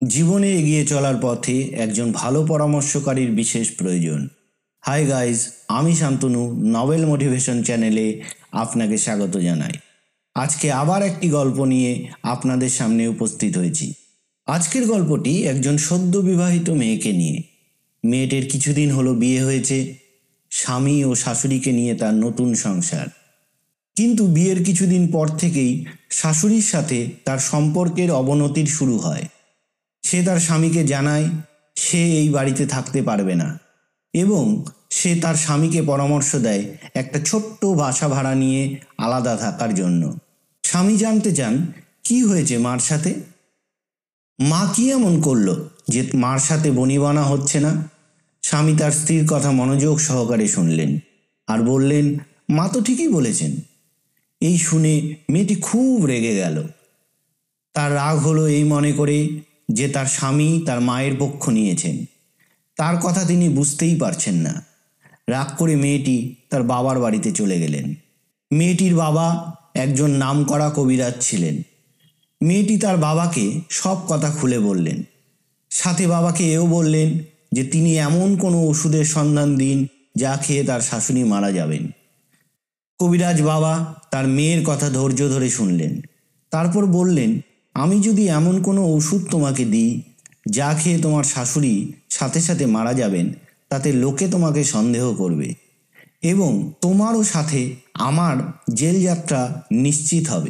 জীবনে এগিয়ে চলার পথে একজন ভালো পরামর্শকারীর বিশেষ প্রয়োজন। হাই গাইজ, আমি শান্তনু নভেল মোটিভেশন চ্যানেলে আপনাকে স্বাগত জানাই। আজকে আবার একটি গল্প নিয়ে আপনাদের সামনে উপস্থিত হয়েছি। আজকের গল্পটি একজন সদ্য বিবাহিত মেয়েকে নিয়ে। মেয়েটির কিছুদিন হলো বিয়ে হয়েছে, স্বামী ও শাশুড়িকে নিয়ে তার নতুন সংসার। কিন্তু বিয়ের কিছুদিন পর থেকেই শাশুড়ির সাথে তার সম্পর্কের অবনতির শুরু হয়। সে তার স্বামীকে জানায় সে এই বাড়িতে থাকতে পারবে না এবং সে তার স্বামীকে পরামর্শ দেয় একটা ছোট্ট বাসা ভাড়া নিয়ে আলাদা থাকার জন্য। স্বামী জানতে চান কি হয়েছে মার সাথে। মা কি এমন করলো যে মার সাথে বনিবনা হচ্ছে না? স্বামী তার স্ত্রীর কথা মনোযোগ সহকারে শুনলেন আর বললেন, মা তো ঠিকই বলেছেন। এই শুনে মেয়েটি খুব রেগে গেল। তার রাগ হলো এই মনে করে যে তার স্বামী তার মায়ের পক্ষ নিয়েছেন। তার কথা তিনি বুঝতেই পারছেন না। রাগ করে মেয়েটি তার বাবার বাড়িতে চলে গেলেন। মেয়েটির বাবা একজন নামকরা কবিরাজ ছিলেন। মেয়েটি তার বাবাকে সব কথা খুলে বললেন, সাথে বাবাকে এও বললেন যে তিনি এমন কোনো ওষুধের সন্ধান দিন যা খেয়ে তার শাশুড়ি মারা যাবেন। কবিরাজ বাবা তার মেয়ের কথা ধৈর্য ধরে শুনলেন, তারপর বললেন, আমি যদি এমন কোনো ওষুধ তোমাকে দিই যা খেয়ে তোমার শাশুড়ি সাথে সাথে মারা যাবেন, তাতে লোকে তোমাকে সন্দেহ করবে এবং তোমারও সাথে আমার জেল যাত্রা নিশ্চিত হবে।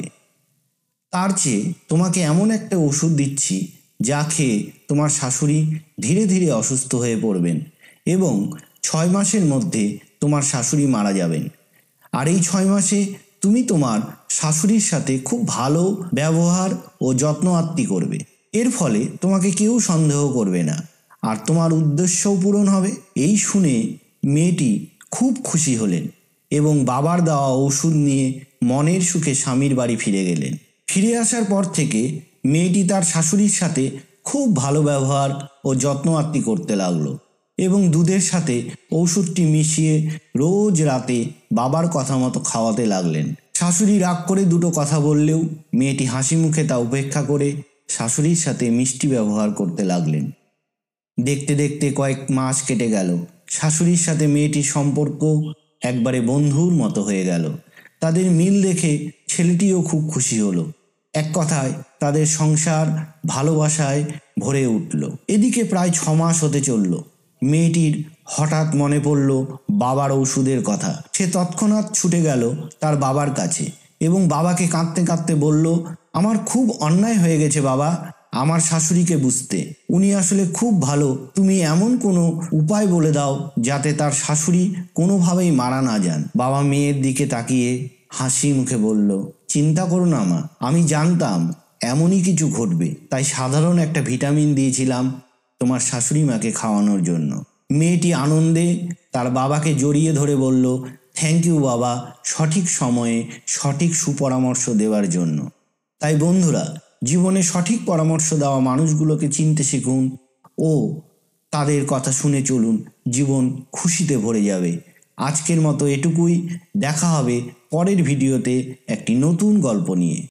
তার চেয়ে তোমাকে এমন একটা ওষুধ দিচ্ছি যা খেয়ে তোমার শাশুড়ি ধীরে ধীরে অসুস্থ হয়ে পড়বেন এবং 6 মাসের মধ্যে তোমার শাশুড়ি মারা যাবেন। আর এই 6 মাসে তুমি তোমার শাশুড়ির সাথে খুব ভালো ব্যবহার ও যত্ন আত্তি করবে। এর ফলে তোমাকে কেউ সন্দেহ করবে না আর তোমার উদ্দেশ্যও পূরণ হবে। এই শুনে মেয়েটি খুব খুশি হলেন এবং বাবার দেওয়া ওষুধ নিয়ে মনের সুখে স্বামীর বাড়ি ফিরে গেলেন। ফিরে আসার পর থেকে মেয়েটি তার শাশুড়ির সাথে খুব ভালো ব্যবহার ও যত্ন আত্তি করতে লাগলো এবং দুধের সাথে ওষুধটি মিশিয়ে রোজ রাতে বাবার কথা মতো খাওয়াতে লাগলেন। শাশুড়ি রাগ করে দুটো কথা বললেও মেয়েটি হাসি মুখে তা উপেক্ষা করে শাশুড়ির সাথে মিষ্টি ব্যবহার করতে লাগলেন। দেখতে দেখতে কয়েক মাস কেটে গেল। শাশুড়ির সাথে মেয়েটির সম্পর্ক একবারে বন্ধুর মতো হয়ে গেল। তাদের মিল দেখে ছেলেটিও খুব খুশি হলো। এক কথায় তাদের সংসার ভালোবাসায় ভরে উঠল। এদিকে প্রায় 6 মাস হতে চলল। মেয়েটির হঠাৎ মনে পড়ল বাবার ওষুধের কথা। সে তৎক্ষণাৎ ছুটে গেল তার বাবার কাছে এবং বাবাকে কাঁদতে কাঁদতে বলল, আমার খুব অন্যায় হয়ে গেছে বাবা, আমার শাশুড়িকে বুঝতে, উনি আসলে খুব ভালো, তুমি এমন কোনো উপায় বলে দাও যাতে তার শাশুড়ি কোনোভাবেই মারা না যান। বাবা মেয়ের দিকে তাকিয়ে হাসি মুখে বলল, চিন্তা করো না মা, আমি জানতাম এমনই কিছু ঘটবে, তাই সাধারণ একটা ভিটামিন দিয়েছিলাম তোমার শাশুড়ি মাকে খাওয়ানোর জন্য। মেয়েটি আনন্দে তার বাবাকে জড়িয়ে ধরে বলল, থ্যাংক ইউ বাবা, সঠিক সময়ে সঠিক সুপরামর্শ দেওয়ার জন্য। তাই বন্ধুরা, জীবনে সঠিক পরামর্শ দেওয়া মানুষগুলোকে চিনতে শিখুন ও তাদের কথা শুনে চলুন, জীবন খুশিতে ভরে যাবে। আজকের মতো এটুকুই, দেখা হবে পরের ভিডিওতে একটি নতুন গল্প নিয়ে।